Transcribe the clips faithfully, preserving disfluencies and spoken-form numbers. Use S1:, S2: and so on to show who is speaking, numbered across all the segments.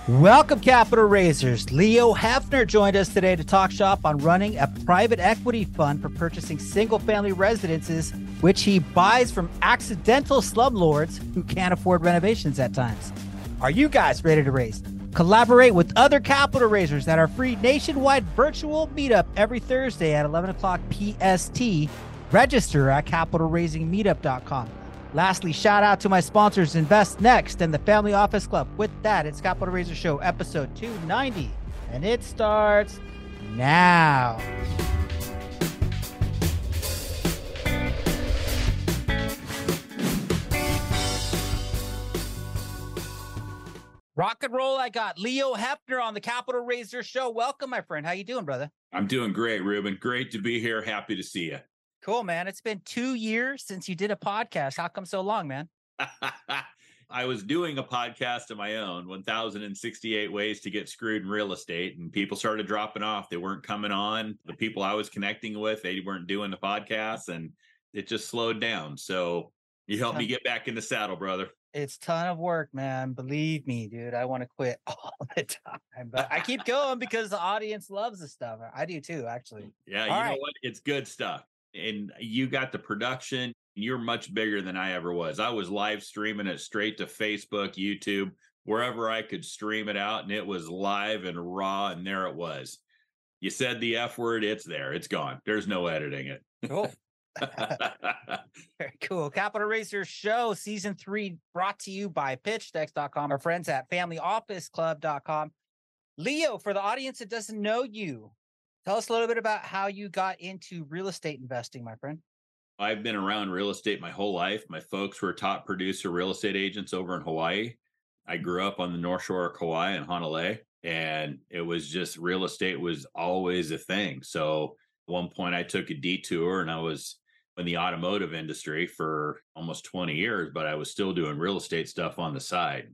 S1: Welcome, capital raisers. Leo Hefner joined us today to talk shop on running a private equity fund for purchasing single-family residences, which he buys from accidental slumlords who can't afford renovations at times. Are you guys ready to raise? Collaborate with other capital raisers at our free nationwide virtual meetup every Thursday at eleven o'clock P S T. Register at capital raising meetup dot com. Lastly, shout out to my sponsors, Invest Next and the Family Office Club. With that, it's Capital Raiser Show, episode two ninety, and it starts now. Rock and roll. I got Leo Hefner on the Capital Raiser Show. Welcome, my friend. How you doing, brother?
S2: I'm doing great, Ruben. Great to be here. Happy to see you.
S1: Cool, man. It's been two years since you did a podcast. How come so long, man?
S2: I was doing a podcast of my own, one thousand sixty-eight Ways to Get Screwed in Real Estate, and people started dropping off. They weren't coming on. The people I was connecting with, they weren't doing the podcast, and it just slowed down. So you helped me get back in the saddle, brother.
S1: It's a ton of work, man. Believe me, dude. I want to quit all the time, but I keep going because the audience loves the stuff. I do too, actually.
S2: Yeah,
S1: all
S2: you
S1: right.
S2: know what? It's good stuff. And you got the production. You're much bigger than I ever was. I was live streaming it straight to Facebook, YouTube, wherever I could stream it out. And it was live and raw. And there it was. You said the F word. It's there. It's gone. There's no editing it.
S1: Cool. Very cool. Capital Raiser Show, season three, brought to you by pitch deck dot com, our friends at family office club dot com. Leo, for the audience that doesn't know you, tell us a little bit about how you got into real estate investing, my friend.
S2: I've been around real estate my whole life. My folks were top producer real estate agents over in Hawaii. I grew up on the North Shore of Kauai in Honolulu, and it was just real estate was always a thing. So at one point I took a detour and I was in the automotive industry for almost twenty years, but I was still doing real estate stuff on the side.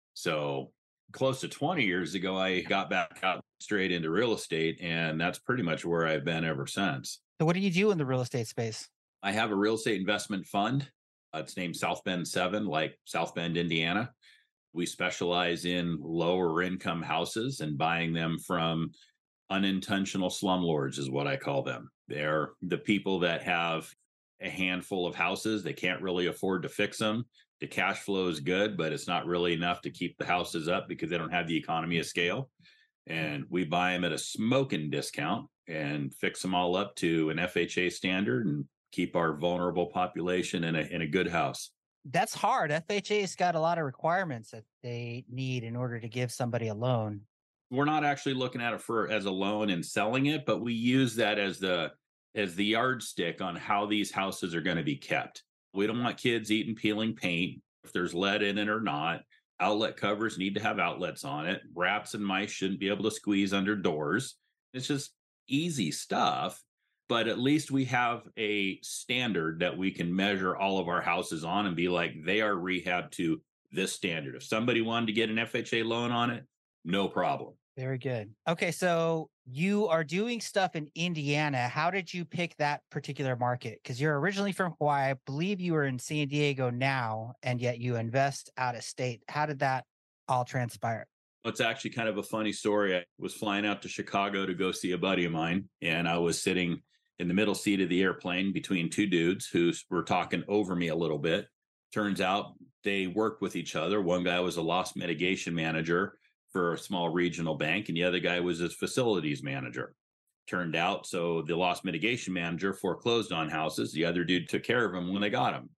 S2: So close to twenty years ago, I got back out straight into real estate, and that's pretty much where I've been ever since.
S1: So what do you do in the real estate space?
S2: I have a real estate investment fund. Uh, it's named South Bend seven, like South Bend, Indiana. We specialize in lower income houses and buying them from unintentional slumlords is what I call them. They're the people that have a handful of houses. They can't really afford to fix them. The cash flow is good, but it's not really enough to keep the houses up because they don't have the economy of scale. And we buy them at a smoking discount and fix them all up to an F H A standard and keep our vulnerable population in a in a good house.
S1: That's hard. F H A's got a lot of requirements that they need in order to give somebody a loan.
S2: We're not actually looking at it for as a loan and selling it, but we use that as the as the yardstick on how these houses are going to be kept. We don't want kids eating peeling paint, if there's lead in it or not. Outlet covers need to have outlets on it. Rats and mice shouldn't be able to squeeze under doors. It's just easy stuff, but at least we have a standard that we can measure all of our houses on and be like, they are rehab to this standard. If somebody wanted to get an F H A loan on it, no problem.
S1: Very good. Okay, so you are doing stuff in Indiana. How did you pick that particular market? Because you're originally from Hawaii. I believe you are in San Diego now, and yet you invest out of state. How did that all transpire?
S2: It's actually kind of a funny story. I was flying out to Chicago to go see a buddy of mine, and I was sitting in the middle seat of the airplane between two dudes who were talking over me a little bit. Turns out they worked with each other. One guy was a loss mitigation manager for a small regional bank, and the other guy was his facilities manager. Turned out, so the loss mitigation manager foreclosed on houses. The other dude took care of them when they got them.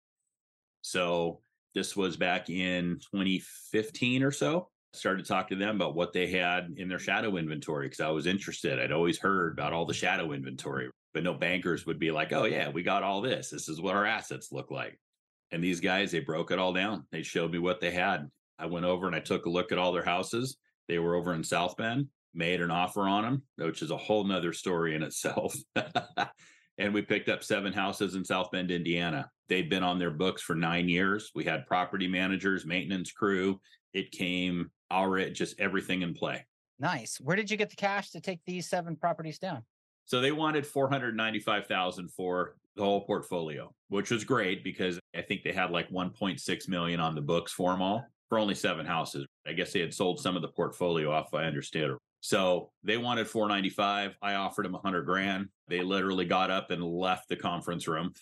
S2: So this was back in twenty fifteen or so. I started talking to them about what they had in their shadow inventory because I was interested. I'd always heard about all the shadow inventory, but no bankers would be like, oh yeah, we got all this. This is what our assets look like. And these guys, they broke it all down. They showed me what they had. I went over and I took a look at all their houses. They were over in South Bend, made an offer on them, which is a whole nother story in itself. And we picked up seven houses in South Bend, Indiana. They'd been on their books for nine years. We had property managers, maintenance crew. It came already just everything in play.
S1: Nice. Where did you get the cash to take these seven properties down?
S2: So they wanted four hundred ninety-five thousand dollars for the whole portfolio, which was great because I think they had like one point six million dollars on the books for them all. for only seven houses. I guess they had sold some of the portfolio off, I understand. So they wanted four ninety-five. I offered them a hundred grand. They literally got up and left the conference room.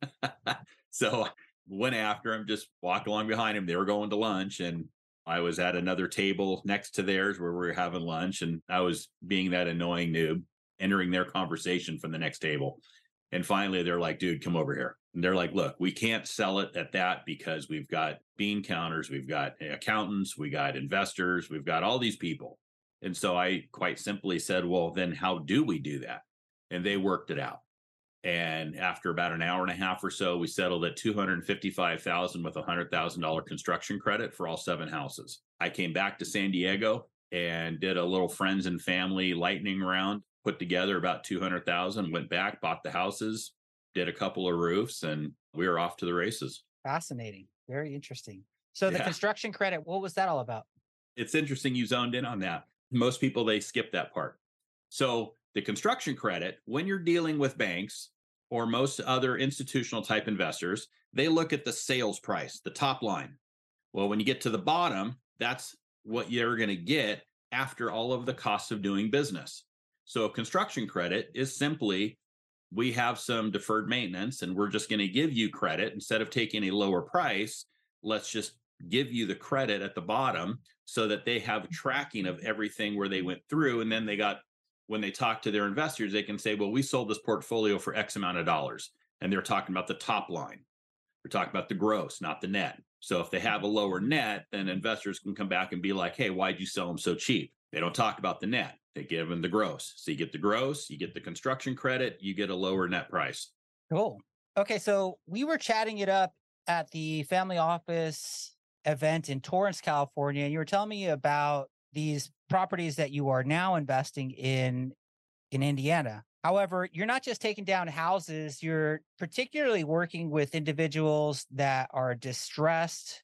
S2: So went after him, just walked along behind him. They were going to lunch, and I was at another table next to theirs where we were having lunch. And I was being that annoying noob, entering their conversation from the next table. And finally, they're like, dude, come over here. And they're like, look, we can't sell it at that because we've got bean counters, we've got accountants, we got investors, we've got all these people. And so I quite simply said, well, then how do we do that? And they worked it out. And after about an hour and a half or so, we settled at two hundred fifty-five thousand dollars with a one hundred thousand dollars construction credit for all seven houses. I came back to San Diego and did a little friends and family lightning round, put together about two hundred thousand dollars, went back, bought the houses, did a couple of roofs, and we were off to the races.
S1: Fascinating. Very interesting. So the
S2: Yeah.
S1: construction credit, what was that all about?
S2: It's interesting you zoned in on that. Most people, they skip that part. So the construction credit, when you're dealing with banks or most other institutional type investors, they look at the sales price, the top line. Well, when you get to the bottom, that's what you're going to get after all of the costs of doing business. So a construction credit is simply, we have some deferred maintenance and we're just going to give you credit instead of taking a lower price. Let's just give you the credit at the bottom so that they have tracking of everything where they went through. And then they got, when they talk to their investors, they can say, well, we sold this portfolio for X amount of dollars. And they're talking about the top line. They're talking about the gross, not the net. So if they have a lower net, then investors can come back and be like, hey, why'd you sell them so cheap? They don't talk about the net. They give them the gross. So you get the gross, you get the construction credit, you get a lower net price.
S1: Cool. Okay. So we were chatting it up at the family office event in Torrance, California. And you were telling me about these properties that you are now investing in in Indiana. However, you're not just taking down houses, you're particularly working with individuals that are distressed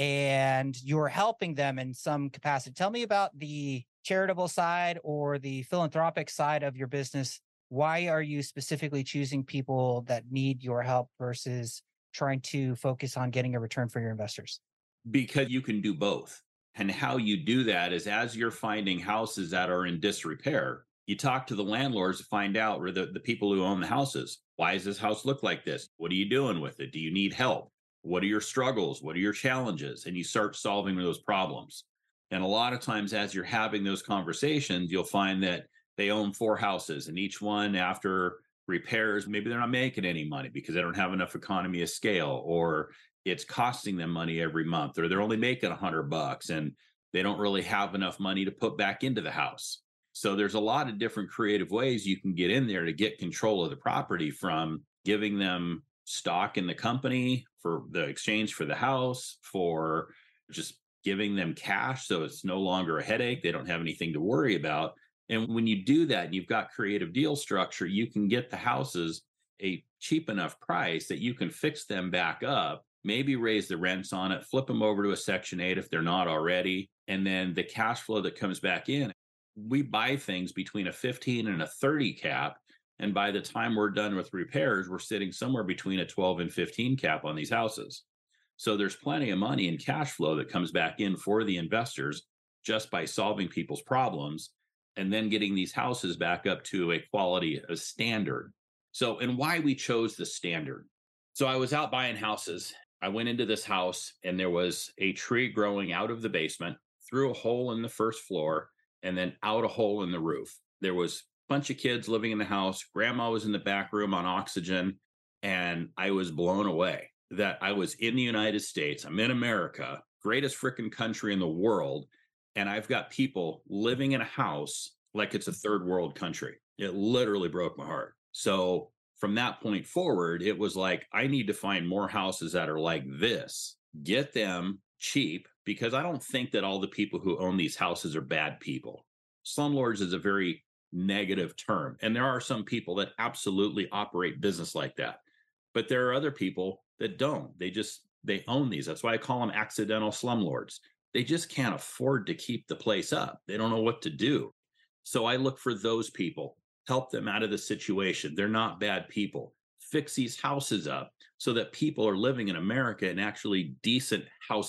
S1: and you're helping them in some capacity. Tell me about the charitable side or the philanthropic side of your business. Why are you specifically choosing people that need your help versus trying to focus on getting a return for your investors?
S2: Because you can do both. And how you do that is as you're finding houses that are in disrepair, you talk to the landlords to find out, or the, the people who own the houses. Why does this house look like this? What are you doing with it? Do you need help? What are your struggles? What are your challenges? And you start solving those problems. And a lot of times as you're having those conversations, you'll find that they own four houses and each one after repairs, maybe they're not making any money because they don't have enough economy of scale, or it's costing them money every month, or they're only making a hundred bucks and they don't really have enough money to put back into the house. So there's a lot of different creative ways you can get in there to get control of the property, from giving them stock in the company for the exchange for the house, for just giving them cash so it's no longer a headache. They don't have anything to worry about. And when you do that and you've got creative deal structure, you can get the houses a cheap enough price that you can fix them back up, maybe raise the rents on it, flip them over to a Section eight if they're not already. And then the cash flow that comes back in, we buy things between a fifteen and a thirty cap. And by the time we're done with repairs, we're sitting somewhere between a twelve and fifteen cap on these houses. So there's plenty of money and cash flow that comes back in for the investors just by solving people's problems and then getting these houses back up to a quality, a standard. So, and why we chose the standard. So I was out buying houses. I went into this house and there was a tree growing out of the basement, through a hole in the first floor, and then out a hole in the roof. There was a bunch of kids living in the house. Grandma was in the back room on oxygen. And I was blown away that I was in the United States. I'm in America, greatest freaking country in the world. And I've got people living in a house like it's a third world country. It literally broke my heart. So from that point forward, it was like, I need to find more houses that are like this, get them cheap, because I don't think that all the people who own these houses are bad people. Slumlords is a very negative term. And there are some people that absolutely operate business like that. But there are other people that don't. They just, they own these. That's why I call them accidental slumlords. They just can't afford to keep the place up. They don't know what to do. So I look for those people, help them out of the situation. They're not bad people. Fix these houses up so that people are living in America in actually decent houses,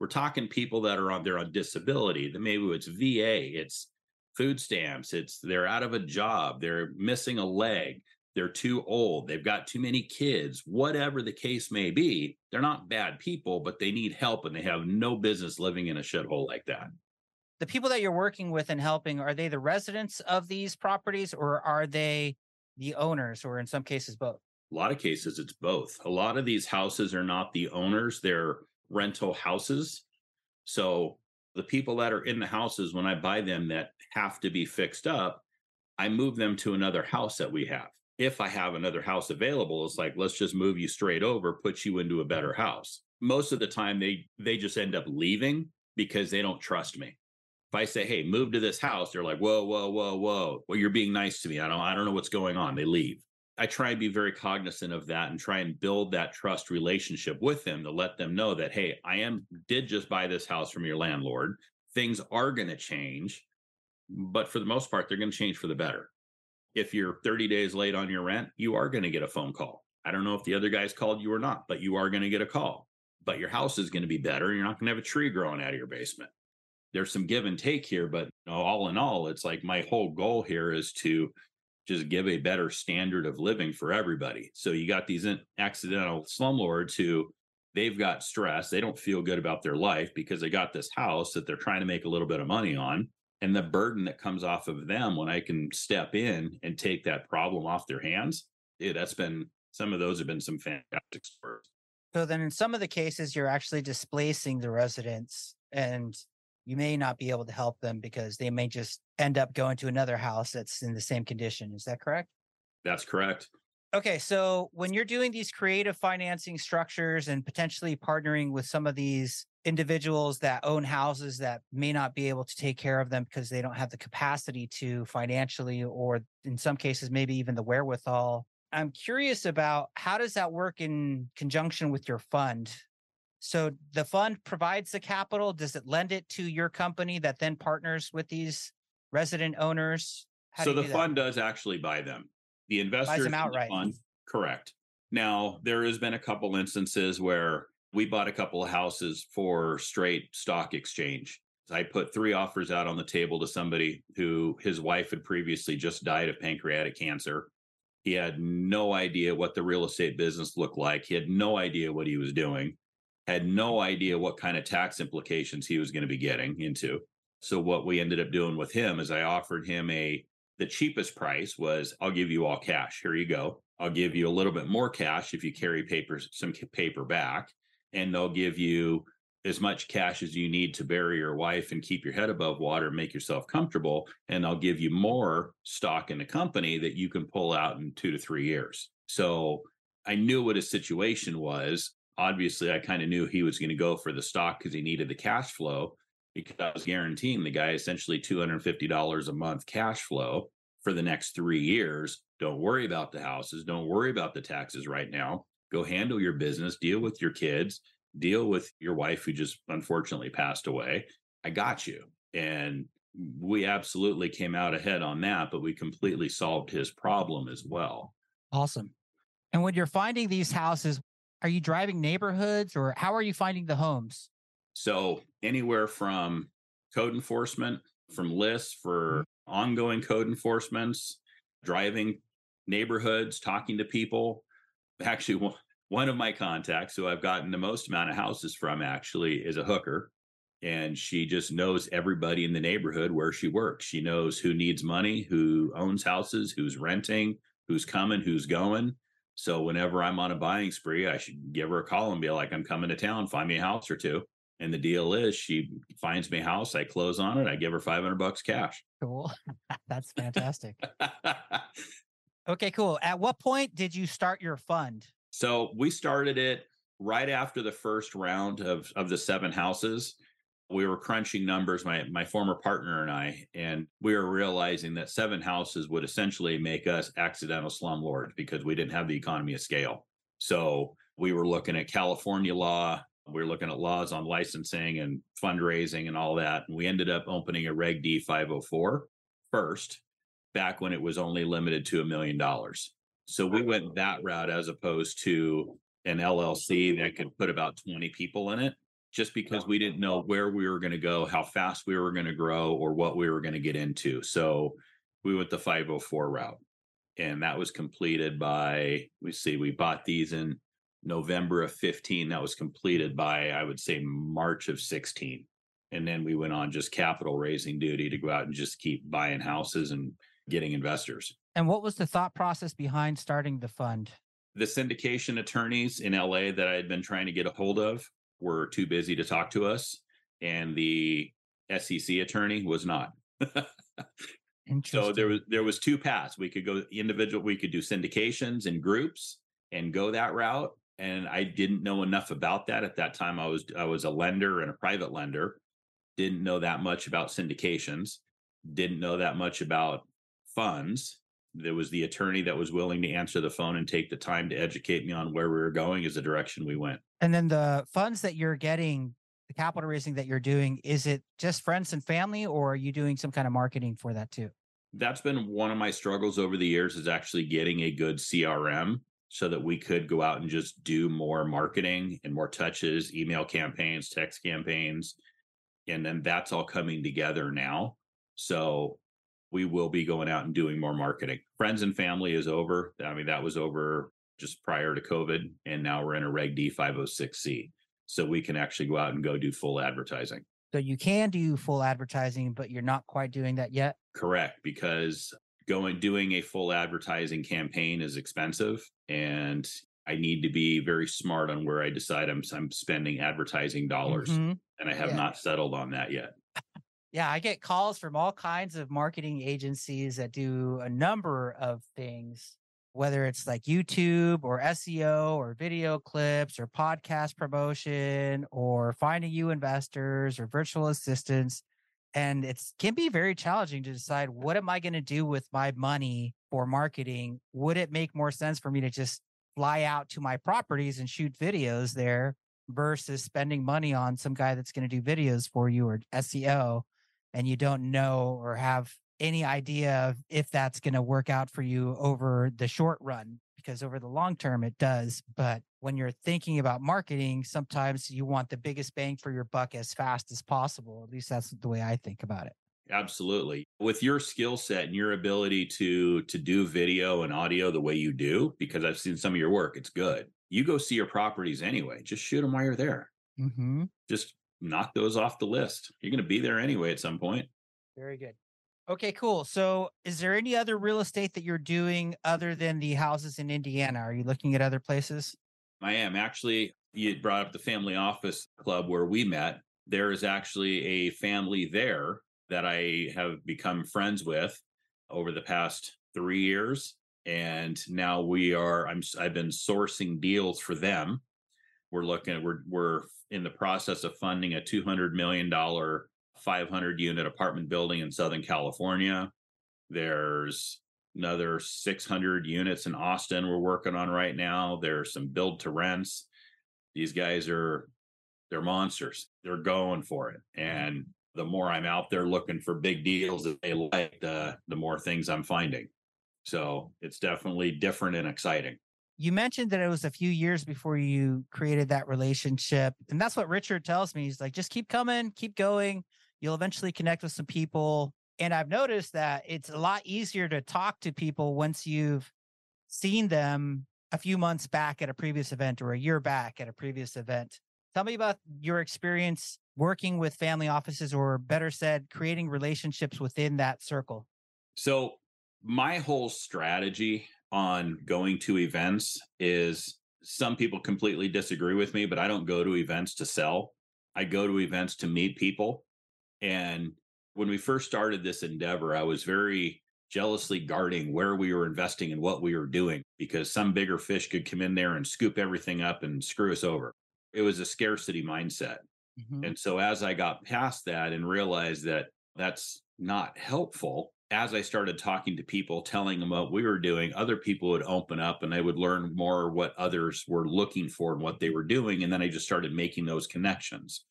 S2: We're talking people that are on they're on disability. That maybe it's V A, it's food stamps, it's they're out of a job, they're missing a leg, they're too old, they've got too many kids, whatever the case may be. They're not bad people, but they need help and they have no business living in a shithole like that.
S1: The people that you're working with and helping, are they the residents of these properties or are they the owners, or in some cases both?
S2: A lot of cases, it's both. A lot of these houses are not the owners, they're rental houses. So the people that are in the houses, when I buy them that have to be fixed up, I move them to another house that we have. If I have another house available, it's like, let's just move you straight over, put you into a better house. Most of the time, they they just end up leaving because they don't trust me. If I say, hey, move to this house, they're like, whoa, whoa, whoa, whoa. Well, you're being nice to me. I don't, I don't know what's going on. They leave. I try and be very cognizant of that and try and build that trust relationship with them to let them know that, hey, I am did just buy this house from your landlord. Things are going to change, but for the most part, they're going to change for the better. If you're thirty days late on your rent, you are going to get a phone call. I don't know if the other guys called you or not, but you are going to get a call. But your house is going to be better. You're not going to have a tree growing out of your basement. There's some give and take here, but you know, all in all, it's like my whole goal here is to just give a better standard of living for everybody. So you got these accidental slumlords who they've got stress. They don't feel good about their life because they got this house that they're trying to make a little bit of money on. And the burden that comes off of them when I can step in and take that problem off their hands, yeah, that's been, some of those have been some fantastic stories.
S1: So then in some of the cases, you're actually displacing the residents and you may not be able to help them because they may just end up going to another house that's in the same condition. Is that correct?
S2: That's correct.
S1: Okay. So when you're doing these creative financing structures and potentially partnering with some of these individuals that own houses that may not be able to take care of them because they don't have the capacity to financially, or in some cases, maybe even the wherewithal, I'm curious about how does that work in conjunction with your fund? So the fund provides the capital. Does it lend it to your company that then partners with these resident owners? How
S2: so
S1: do
S2: the
S1: do
S2: fund does actually buy them. The investors
S1: buys them
S2: in the
S1: outright.
S2: fund, correct. Now, there has been a couple instances where we bought a couple of houses for straight stock exchange. I put three offers out on the table to somebody who his wife had previously just died of pancreatic cancer. He had no idea what the real estate business looked like. He had no idea what he was doing. Had no idea what kind of tax implications he was going to be getting into. So what we ended up doing with him is I offered him a, the cheapest price was, I'll give you all cash. Here you go. I'll give you a little bit more cash if you carry papers, some paper back, and they'll give you as much cash as you need to bury your wife and keep your head above water, make yourself comfortable. And I'll give you more stock in the company that you can pull out in two to three years. So I knew what his situation was. Obviously, I kind of knew he was going to go for the stock because he needed the cash flow, because I was guaranteeing the guy essentially two hundred fifty dollars a month cash flow for the next three years. Don't worry about the houses. Don't worry about the taxes right now. Go handle your business, deal with your kids, deal with your wife who just unfortunately passed away. I got you. And we absolutely came out ahead on that, but we completely solved his problem as well.
S1: Awesome. And when you're finding these houses, are you driving neighborhoods or how are you finding the homes?
S2: So anywhere from code enforcement, from lists for mm-hmm. ongoing code enforcements, driving neighborhoods, talking to people. Actually, one of my contacts who I've gotten the most amount of houses from actually is a hooker. And she just knows everybody in the neighborhood where she works. She knows who needs money, who owns houses, who's renting, who's coming, who's going. So whenever I'm on a buying spree, I should give her a call and be like, I'm coming to town, find me a house or two. And the deal is she finds me a house, I close on it, I give her five hundred bucks cash.
S1: Cool. That's fantastic. Okay, cool. At what point did you start your fund?
S2: So we started it right after the first round of, of the seven houses. We were crunching numbers, my my former partner and I, and we were realizing that seven houses would essentially make us accidental slumlords because we didn't have the economy of scale. So we were looking at California law. We were looking at laws on licensing and fundraising and all that. And we ended up opening a Reg D five oh four first, back when it was only limited to a million dollars. So we went that route as opposed to an L L C that could put about twenty people in it. just because we didn't know where we were going to go, how fast we were going to grow, or what we were going to get into. So we went the five oh four route. And that was completed by, we see, we bought these in November of fifteen. That was completed by, I would say, March of sixteen. And then we went on just capital raising duty to go out and just keep buying houses and getting investors.
S1: And what was the thought process behind starting the fund?
S2: The syndication attorneys in L A that I had been trying to get a hold of were too busy to talk to us. And the S E C attorney was not. So there was there was two paths. We could go individual, we could do syndications and groups and go that route. And I didn't know enough about that at that time. I was I was a lender and a private lender. Didn't know that much about syndications. Didn't know that much about funds. There was the attorney that was willing to answer the phone and take the time to educate me on where we were going is the direction we went.
S1: And then the funds that you're getting, the capital raising that you're doing, is it just friends and family, or are you doing some kind of marketing for that too?
S2: That's been one of my struggles over the years, is actually getting a good C R M so that we could go out and just do more marketing and more touches, email campaigns, text campaigns. And then that's all coming together now. So we will be going out and doing more marketing. Friends and family is over. I mean, that was over just prior to COVID. And now we're in a Reg D five oh six C. So we can actually go out and go do full advertising.
S1: So you can do full advertising, but you're not quite doing that yet?
S2: Correct, because going doing a full advertising campaign is expensive, and I need to be very smart on where I decide I'm, I'm spending advertising dollars. Mm-hmm. And I have yeah. not settled on that yet.
S1: Yeah, I get calls from all kinds of marketing agencies that do a number of things, whether it's like YouTube or S E O or video clips or podcast promotion or finding you investors or virtual assistants. And it can be very challenging to decide, what am I going to do with my money for marketing? Would it make more sense for me to just fly out to my properties and shoot videos there versus spending money on some guy that's going to do videos for you or S E O, and you don't know or have any idea of if that's going to work out for you over the short run? Because over the long term, it does. But when you're thinking about marketing, sometimes you want the biggest bang for your buck as fast as possible. At least that's the way I think about it.
S2: Absolutely. With your skill set and your ability to to do video and audio the way you do, because I've seen some of your work, it's good. You go see your properties anyway. Just shoot them while you're there.
S1: Mm-hmm.
S2: Just knock those off the list. You're going to be there anyway at some point.
S1: Very good. Okay, cool. So is there any other real estate that you're doing other than the houses in Indiana? Are you looking at other places?
S2: I am. Actually, you brought up the family office club where we met. There is actually a family there that I have become friends with over the past three years. And now we are, I'm, I've been sourcing deals for them. We're looking at, we're, we're in the process of funding a two hundred million dollars five hundred unit apartment building in Southern California. There's another six hundred units in Austin we're working on right now. There's some build to rents. These guys are, they're monsters. They're going for it. And the more I'm out there looking for big deals that they like, the, the more things I'm finding. So it's definitely different and exciting.
S1: You mentioned that it was a few years before you created that relationship. And that's what Richard tells me. He's like, just keep coming, keep going. You'll eventually connect with some people. And I've noticed that it's a lot easier to talk to people once you've seen them a few months back at a previous event or a year back at a previous event. Tell me about your experience working with family offices, or better said, creating relationships within that circle.
S2: So my whole strategy on going to events is, some people completely disagree with me, but I don't go to events to sell. I go to events to meet people. And when we first started this endeavor, I was very jealously guarding where we were investing and what we were doing, because some bigger fish could come in there and scoop everything up and screw us over. It was a scarcity mindset. Mm-hmm. And so as I got past that and realized that that's not helpful, as I started talking to people, telling them what we were doing, other people would open up and they would learn more what others were looking for and what they were doing. And then I just started making those connections.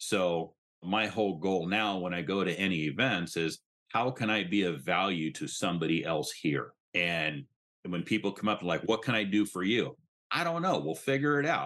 S2: So my whole goal now when I go to any events is, how can I be of value to somebody else here? And when people come up like, what can I do for you? I don't know. We'll figure it out.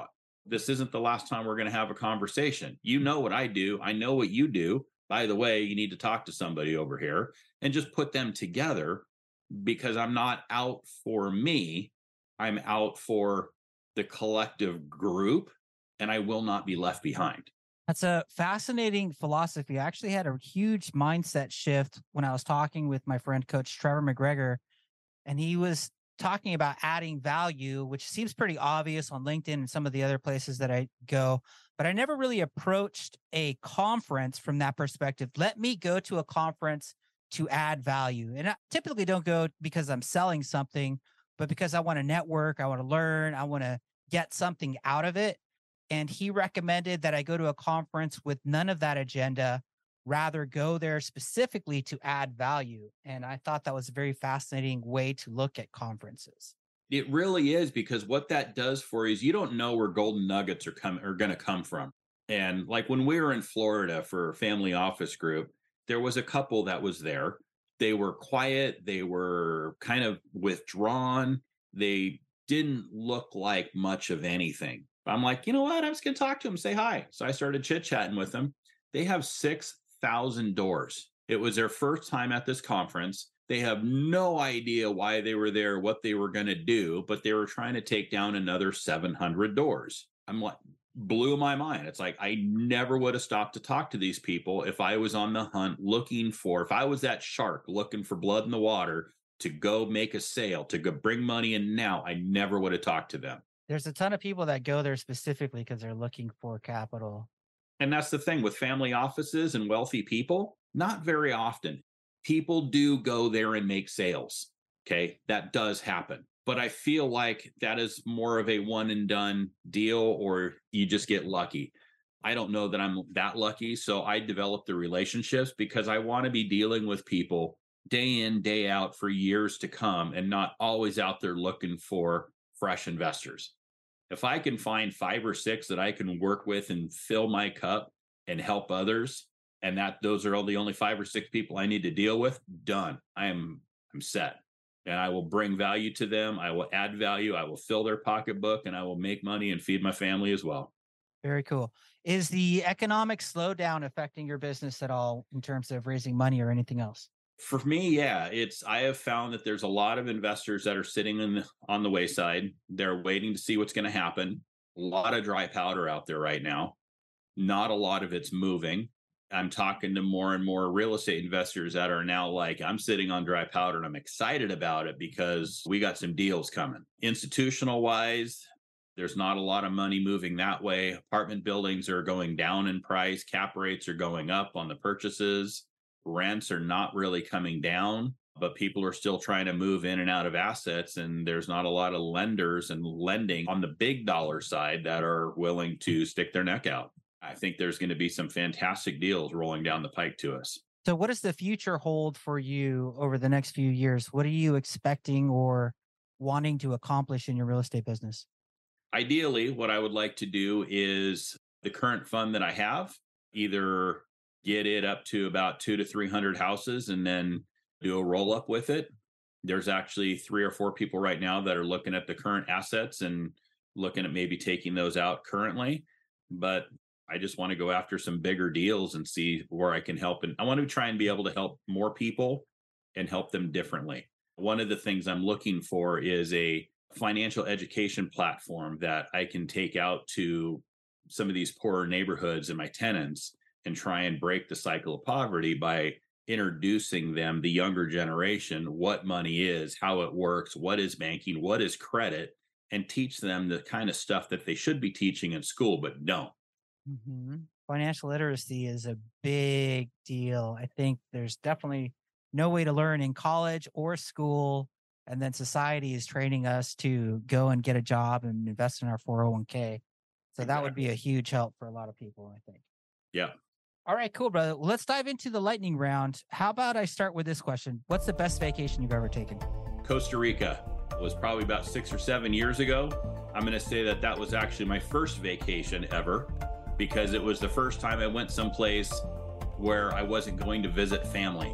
S2: This isn't the last time we're going to have a conversation. You know what I do. I know what you do. By the way, you need to talk to somebody over here, and just put them together, because I'm not out for me. I'm out for the collective group, and I will not be left behind.
S1: That's a fascinating philosophy. I actually had a huge mindset shift when I was talking with my friend, Coach Trevor McGregor, and he was talking about adding value, which seems pretty obvious on LinkedIn and some of the other places that I go, but I never really approached a conference from that perspective. Let me go to a conference to add value. And I typically don't go because I'm selling something, but because I want to network, I want to learn, I want to get something out of it. And he recommended that I go to a conference with none of that agenda, rather go there specifically to add value. And I thought that was a very fascinating way to look at conferences.
S2: It really is, because what that does for you is you don't know where golden nuggets are come are going to come from. And like when we were in Florida for Family Office Group, there was a couple that was there. They were quiet. They were kind of withdrawn. They didn't look like much of anything. I'm like, you know what? I'm just going to talk to them, say hi. So I started chit-chatting with them. They have six thousand doors. It was their first time at this conference. They have no idea why they were there, what they were going to do, but they were trying to take down another seven hundred doors. I'm like, blew my mind. It's like, I never would have stopped to talk to these people if I was on the hunt looking for, if I was that shark looking for blood in the water to go make a sale, to go bring money in now, I never would have talked to them.
S1: There's a ton of people that go there specifically because they're looking for capital.
S2: And that's the thing with family offices and wealthy people, not very often. People do go there and make sales. Okay. That does happen. But I feel like that is more of a one and done deal, or you just get lucky. I don't know that I'm that lucky. So I developed the relationships because I want to be dealing with people day in, day out for years to come, and not always out there looking for fresh investors. If I can find five or six that I can work with and fill my cup and help others, and that those are the only five or six people I need to deal with, done. I am I'm set. And I will bring value to them. I will add value. I will fill their pocketbook, and I will make money and feed my family as well.
S1: Very cool. Is the economic slowdown affecting your business at all in terms of raising money or anything else?
S2: For me, yeah, it's, I have found that there's a lot of investors that are sitting in the, on the wayside. They're waiting to see what's going to happen. A lot of dry powder out there right now. Not a lot of it's moving. I'm talking to more and more real estate investors that are now like, I'm sitting on dry powder and I'm excited about it because we got some deals coming. Institutional wise, there's not a lot of money moving that way. Apartment buildings are going down in price. Cap rates are going up on the purchases. Rents are not really coming down, but people are still trying to move in and out of assets. And there's not a lot of lenders and lending on the big dollar side that are willing to stick their neck out. I think there's going to be some fantastic deals rolling down the pike to us.
S1: So what does the future hold for you over the next few years? What are you expecting or wanting to accomplish in your real estate business?
S2: Ideally, what I would like to do is the current fund that I have, either get it up to about two to three hundred houses and then do a roll up with it. There's actually three or four people right now that are looking at the current assets and looking at maybe taking those out currently. But I just want to go after some bigger deals and see where I can help. And I want to try and be able to help more people and help them differently. One of the things I'm looking for is a financial education platform that I can take out to some of these poorer neighborhoods and my tenants and try and break the cycle of poverty by introducing them, the younger generation, what money is, how it works, what is banking, what is credit, and teach them the kind of stuff that they should be teaching in school, but don't.
S1: Mm-hmm. Financial literacy is a big deal. I think there's definitely no way to learn in college or school. And then society is training us to go and get a job and invest in our four oh one k. So exactly. That would be a huge help for a lot of people, I think.
S2: Yeah.
S1: All right, cool, brother. Well, let's dive into the lightning round. How about I start with this question? What's the best vacation you've ever taken?
S2: Costa Rica. It was probably about six or seven years ago. I'm going to say that that was actually my first vacation ever, because it was the first time I went someplace where I wasn't going to visit family.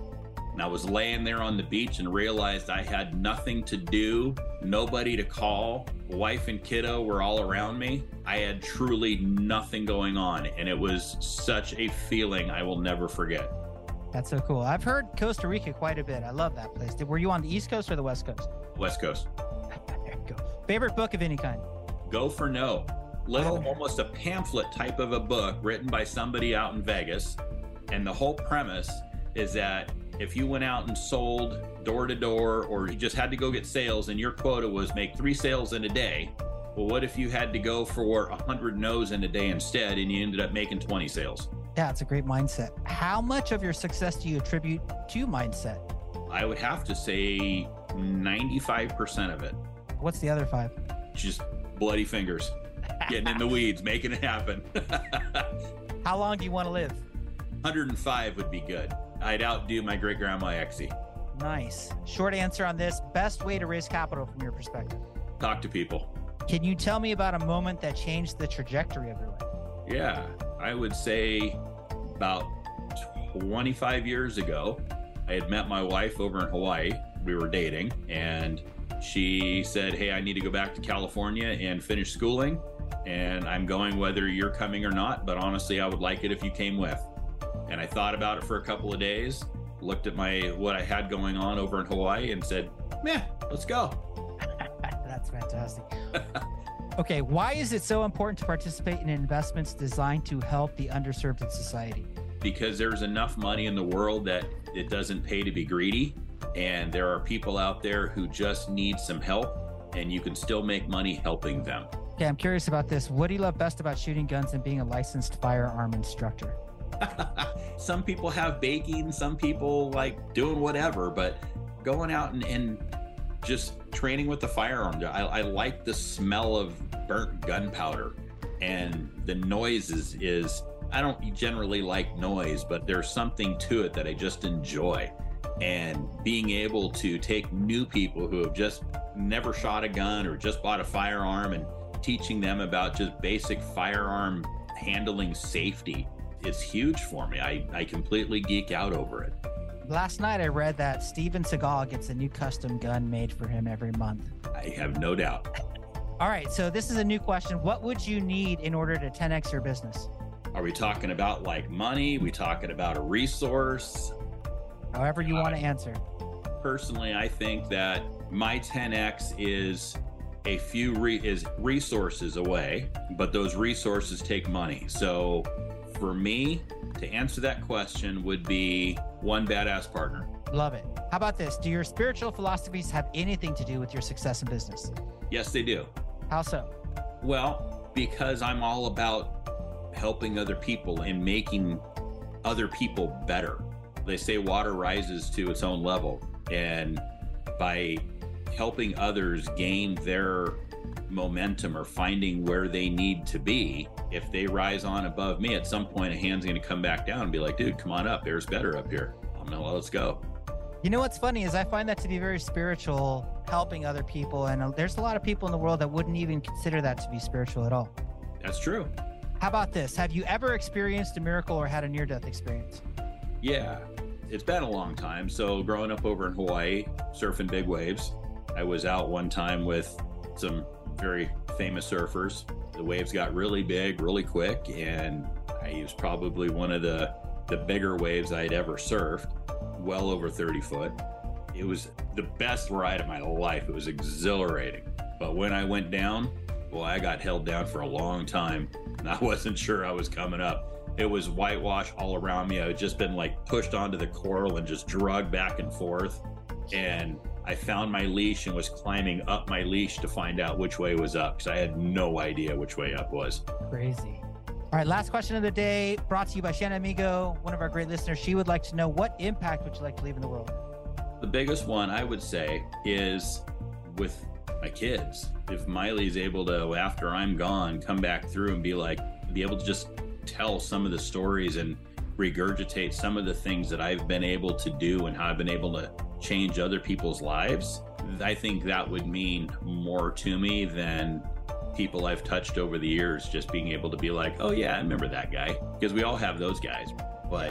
S2: And I was laying there on the beach and realized I had nothing to do, nobody to call. Wife and kiddo were all around me. I had truly nothing going on. And it was such a feeling I will never forget.
S1: That's so cool. I've heard Costa Rica quite a bit. I love that place. Were you on the East Coast or the West Coast?
S2: West Coast.
S1: There you go. Favorite book of any kind?
S2: Go for No. Little, almost a pamphlet type of a book written by somebody out in Vegas. And the whole premise is that if you went out and sold door to door, or you just had to go get sales and your quota was make three sales in a day, well, what if you had to go for a hundred no's in a day instead and you ended up making twenty sales?
S1: Yeah, it's a great mindset. How much of your success do you attribute to mindset?
S2: I would have to say ninety-five percent of it.
S1: What's the other five?
S2: Just bloody fingers, getting in the weeds, making it happen.
S1: How long do you want to live?
S2: one hundred five would be good. I'd outdo my great grandma Exie.
S1: Nice. Short answer on this. Best way to raise capital from your perspective?
S2: Talk to people.
S1: Can you tell me about a moment that changed the trajectory of your life?
S2: Yeah, I would say about twenty-five years ago, I had met my wife over in Hawaii. We were dating, and she said, hey, I need to go back to California and finish schooling. And I'm going whether you're coming or not, but honestly, I would like it if you came with. And I thought about it for a couple of days, looked at my what I had going on over in Hawaii and said, meh, let's go.
S1: That's fantastic. Okay, why is it so important to participate in investments designed to help the underserved in society?
S2: Because there's enough money in the world that it doesn't pay to be greedy. And there are people out there who just need some help, and you can still make money helping them.
S1: Okay, I'm curious about this. What do you love best about shooting guns and being a licensed firearm instructor?
S2: Some people have baking, some people like doing whatever, but going out and, and just training with the firearm. I, I like the smell of burnt gunpowder, and the noise is, is, I don't generally like noise, but there's something to it that I just enjoy. And being able to take new people who have just never shot a gun or just bought a firearm and teaching them about just basic firearm handling safety, it's huge for me. I, I completely geek out over it.
S1: Last night I read that Steven Seagal gets a new custom gun made for him every month.
S2: I have no doubt.
S1: All right, so this is a new question. What would you need in order to ten X your business?
S2: Are we talking about like money? We talking about a resource?
S1: However you uh, want to answer.
S2: Personally, I think that my ten X is a few re- is resources away, but those resources take money. So for me, to answer that question would be one badass partner.
S1: Love it. How about this? Do your spiritual philosophies have anything to do with your success in business?
S2: Yes, they do.
S1: How so?
S2: Well, because I'm all about helping other people and making other people better. They say water rises to its own level. And by helping others gain their momentum or finding where they need to be, if they rise on above me, at some point a hand's going to come back down and be like, dude, come on up. There's better up here. I'm gonna, let's go.
S1: You know what's funny is I find that to be very spiritual, helping other people. And there's a lot of people in the world that wouldn't even consider that to be spiritual at all.
S2: That's true.
S1: How about this? Have you ever experienced a miracle or had a near-death experience?
S2: Yeah, it's been a long time. So growing up over in Hawaii, surfing big waves, I was out one time with some very famous surfers. The waves got really big, really quick, and I was probably one of the, the bigger waves I'd ever surfed, well over thirty foot. It was the best ride of my life. It was exhilarating. But when I went down, well, I got held down for a long time, and I wasn't sure I was coming up. It was whitewash all around me. I had just been like pushed onto the coral and just dragged back and forth. And I found my leash and was climbing up my leash to find out which way was up, because I had no idea which way up was.
S1: Crazy. All right, last question of the day, brought to you by Shannon Amigo, one of our great listeners. She would like to know, what impact would you like to leave in the world?
S2: The biggest one, I would say, is with my kids. If Miley's able to, after I'm gone, come back through and be like, be able to just tell some of the stories and regurgitate some of the things that I've been able to do and how I've been able to change other people's lives, I think that would mean more to me than people I've touched over the years, just being able to be like, oh yeah, I remember that guy. Because we all have those guys. But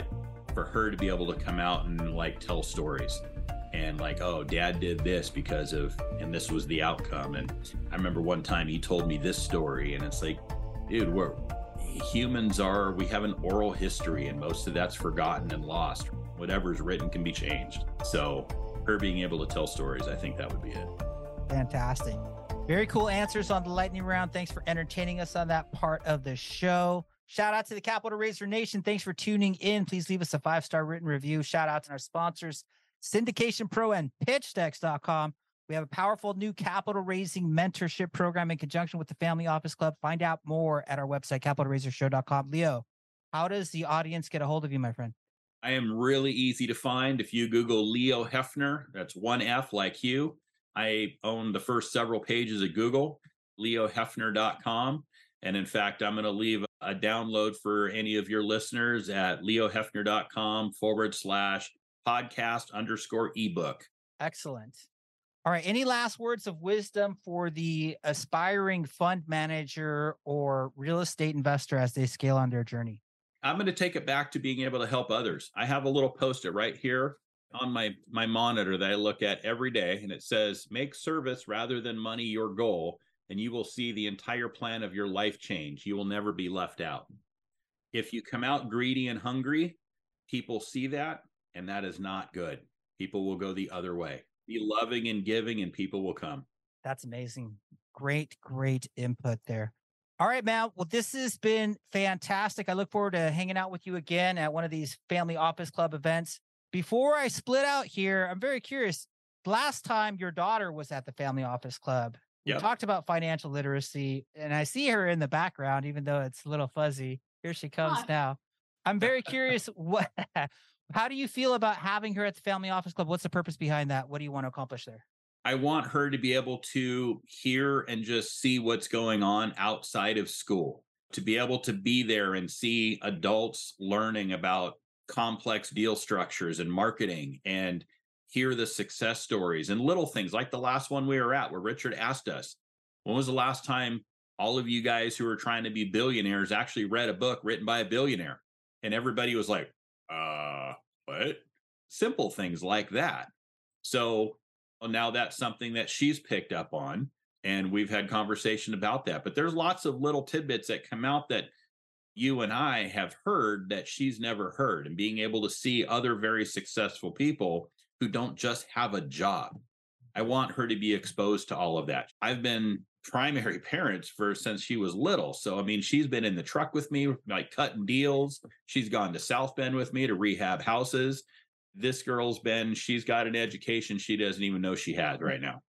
S2: for her to be able to come out and like tell stories and like, oh, dad did this because of, and this was the outcome. And I remember one time he told me this story, and it's like, dude, we're humans are, we have an oral history, and most of that's forgotten and lost. Whatever's written can be changed. So her being able to tell stories, I think that would be it.
S1: Fantastic. Very cool answers on the lightning round. Thanks for entertaining us on that part of the show. Shout out to the Capital Raiser Nation. Thanks for tuning in. Please leave us a five-star written review. Shout out to our sponsors, Syndication Pro and Pitch Decks dot com. We have a powerful new capital raising mentorship program in conjunction with the Family Office Club. Find out more at our website, capital raiser show dot com. Leo, how does the audience get a hold of you, my friend?
S2: I am really easy to find. If you Google Leo Hefner, that's one F like Hugh. I own the first several pages of Google, leo hefner dot com. And in fact, I'm going to leave a download for any of your listeners at leo hefner dot com forward slash podcast underscore ebook.
S1: Excellent. All right. Any last words of wisdom for the aspiring fund manager or real estate investor as they scale on their journey?
S2: I'm going to take it back to being able to help others. I have a little post-it right here on my, my monitor that I look at every day, and it says, make service rather than money your goal, and you will see the entire plan of your life change. You will never be left out. If you come out greedy and hungry, people see that, and that is not good. People will go the other way. Be loving and giving, and people will come.
S1: That's amazing. Great, great input there. All right, man. Well, this has been fantastic. I look forward to hanging out with you again at one of these Family Office Club events. Before I split out here, I'm very curious. Last time your daughter was at the Family Office Club, we
S2: Yep.
S1: talked about financial literacy, and I see her in the background, even though it's a little fuzzy. Here she comes
S3: Hi.
S1: now. I'm very curious. What? How do you feel about having her at the Family Office Club? What's the purpose behind that? What do you want to accomplish there?
S2: I want her to be able to hear and just see what's going on outside of school, to be able to be there and see adults learning about complex deal structures and marketing, and hear the success stories and little things like the last one we were at, where Richard asked us, when was the last time all of you guys who are trying to be billionaires actually read a book written by a billionaire? And everybody was like, uh, what? Simple things like that. So well, now that's something that she's picked up on, and we've had conversation about that. But there's lots of little tidbits that come out that you and I have heard that she's never heard, and being able to see other very successful people who don't just have a job. I want her to be exposed to all of that. I've been primary parents for since she was little. So, I mean, she's been in the truck with me, like cutting deals. She's gone to South Bend with me to rehab houses. This girl's been, she's got an education she doesn't even know she has right now.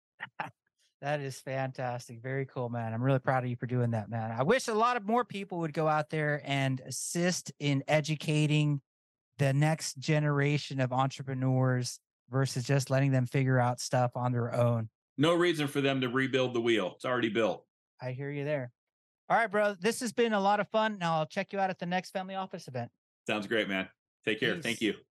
S1: That is fantastic. Very cool, man. I'm really proud of you for doing that, man. I wish a lot of more people would go out there and assist in educating the next generation of entrepreneurs versus just letting them figure out stuff on their own.
S2: No reason for them to rebuild the wheel. It's already built.
S1: I hear you there. All right, bro. This has been a lot of fun. Now I'll check you out at the next Family Office event.
S2: Sounds great, man. Take care.
S1: Peace.
S2: Thank you.